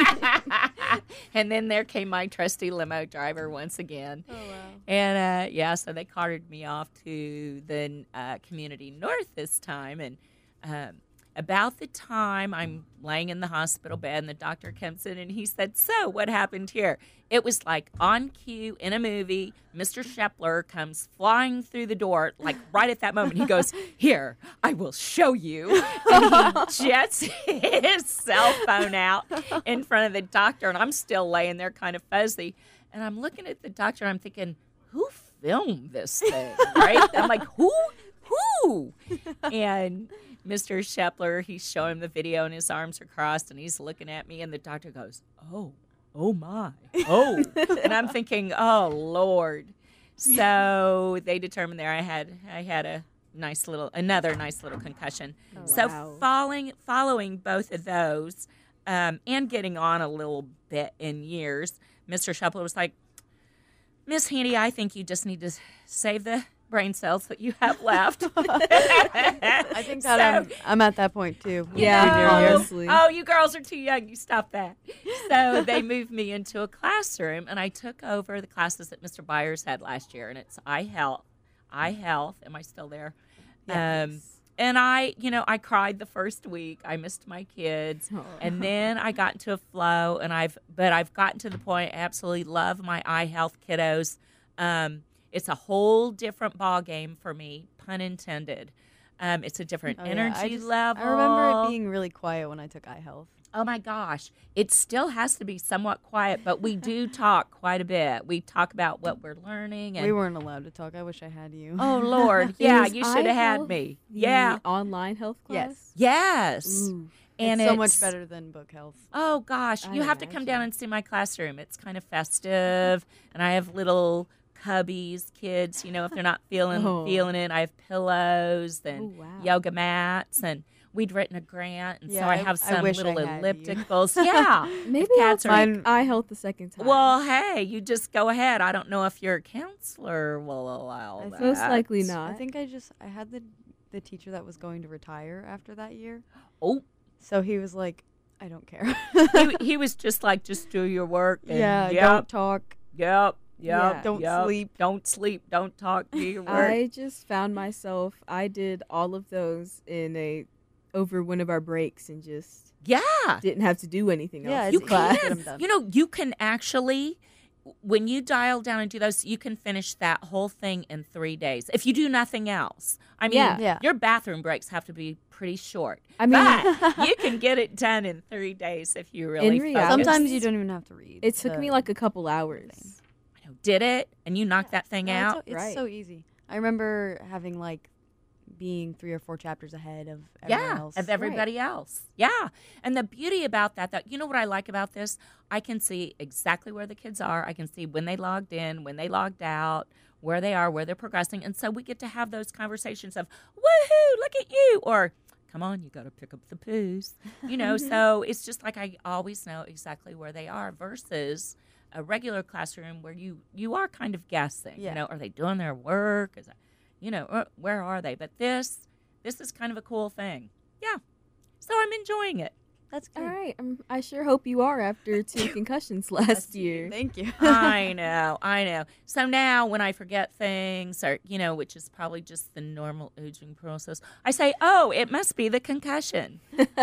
And then there came my trusty limo driver once again. Oh, wow. And uh, yeah, so they carted me off to the uh, Community North this time. And um, about the time I'm laying in the hospital bed and the doctor comes in and he said, "So what happened here?" It was like on cue in a movie. Mister Shepler comes flying through the door, like right at that moment. He goes, "Here, I will show you." And he jets his cell phone out in front of the doctor. And I'm still laying there kind of fuzzy. And I'm looking at the doctor and I'm thinking, who filmed this thing, right? I'm like, who? Who? And Mister Shepler, he's showing him the video and his arms are crossed and he's looking at me and the doctor goes, "Oh, oh my, oh." And I'm thinking, oh, Lord. So they determined there I had I had a nice little another nice little concussion. Oh, so wow. following following both of those, um, and getting on a little bit in years, Mister Shepler was like, Miss Handy, I think you just need to save the brain cells that you have left. I think that I'm, I'm at that point too. Yeah. Junior year. Oh, you girls are too young. You stop that. So they moved me into a classroom, and I took over the classes that Mister Byers had last year, and it's eye health. Eye health. Am I still there? Yes. Um, and I, you know, I cried the first week. I missed my kids, and then I got into a flow, and I've, but I've gotten to the point. I absolutely love my eye health kiddos. Um, It's a whole different ball game for me, pun intended. Um, it's a different Oh, yeah. energy I just- level. I remember it being really quiet when I took eye health. Oh my gosh, it still has to be somewhat quiet, but we do talk quite a bit. We talk about what we're learning. And We weren't allowed to talk. I wish I had you. Oh Lord, yeah, Is you should have had iHealth me. the Yeah, online health class. Yes. yes. Ooh. And it's so it's much better than book health. Oh gosh, I you have to come down and see my classroom. It's kind of festive, and I have little cubbies, kids. You know, if they're not feeling Oh. feeling it, I have pillows and Oh, wow. yoga mats, and we'd written a grant, and Yeah, so I I- have I some wish little I had you. ellipticals. Yeah, Maybe if I'll cats take are. eye health the second time. Well, hey, you just go ahead. I don't know if your counselor will allow I that. think- Most likely not. I think I just I had the the teacher that was going to retire after that year. Oh, So he was like, I don't care. he, he was just like, just do your work. And yeah, yep, don't talk. Yep. Yep. Yeah. Don't yep, sleep. Don't sleep. Don't talk. Do your work. I just found myself. I did all of those in a over one of our breaks and just yeah. didn't have to do anything Yeah, else. it's in easy. class. Get 'em done. You know, you can actually, when you dial down and do those, you can finish that whole thing in three days if you do nothing else. I mean, Yeah. Yeah. your bathroom breaks have to be pretty short. I mean, but you can get it done in three days if you really focus. reality- Sometimes you don't even have to read. It took the me like a couple hours. I know, did it, and you knocked that thing No, it's out. so- It's, Right. so easy. I remember having like being three or four chapters ahead of everyone Yeah, else. of everybody else. Yeah. And the beauty about that, that you know what I like about this? I can see exactly where the kids are. I can see when they logged in, when they logged out, where they are, where they're progressing. And so we get to have those conversations of, woohoo, look at you. Or, come on, you got to pick up the poos. You know, so it's just like I always know exactly where they are versus a regular classroom where you, you are kind of guessing. Yeah. You know, are they doing their work? Is that, you know, uh, where are they? But this, this is kind of a cool thing. Yeah. So I'm enjoying it. That's good. All right. Um, I sure hope you are after two concussions last year. Thank you. I know, I know. So now when I forget things or, you know, which is probably just the normal aging process, I say, oh, it must be the concussion.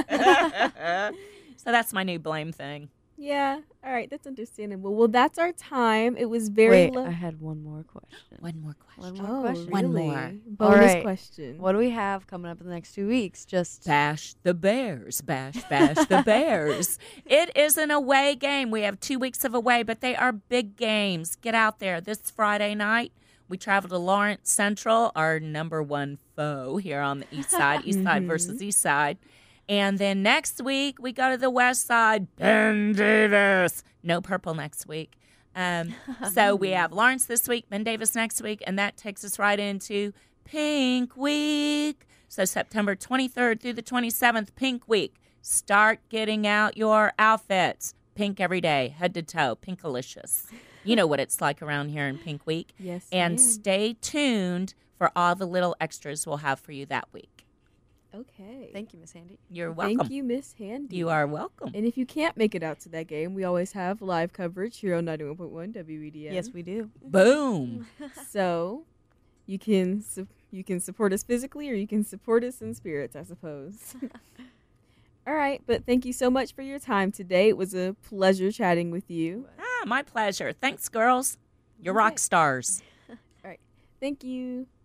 So that's my new blame thing. Yeah. All right. That's understandable. Well, that's our time. It was very. Wait, lo- I had one more question. One more question. One more oh, question. One really? more. Bonus All right. question. What do we have coming up in the next two weeks? Just Bash the Bears. Bash, bash the Bears. It is an away game. We have two weeks of away, but they are big games. Get out there. This Friday night, we travel to Lawrence Central, our number one foe here on the east side, east side versus east side. And then next week, we go to the west side, Ben Davis. No purple next week. Um, so we have Lawrence this week, Ben Davis next week, and that takes us right into Pink Week. So September twenty-third through the twenty-seventh, Pink Week. Start getting out your outfits. Pink every day, head to toe, pinkalicious. You know what it's like around here in Pink Week. Yes. And ma'am. stay tuned for all the little extras we'll have for you that week. Okay. thank you, Miss Handy. You're welcome. Thank you, Miss Handy. You are welcome. And if you can't make it out to that game, we always have live coverage here on ninety-one point one W E D M. Yes, we do. Boom. So you can su- you can support us physically or you can support us in spirits, I suppose. All right, but thank you so much for your time today. It was a pleasure chatting with you. Ah, my pleasure. Thanks, girls. You're rock stars. All right. Thank you.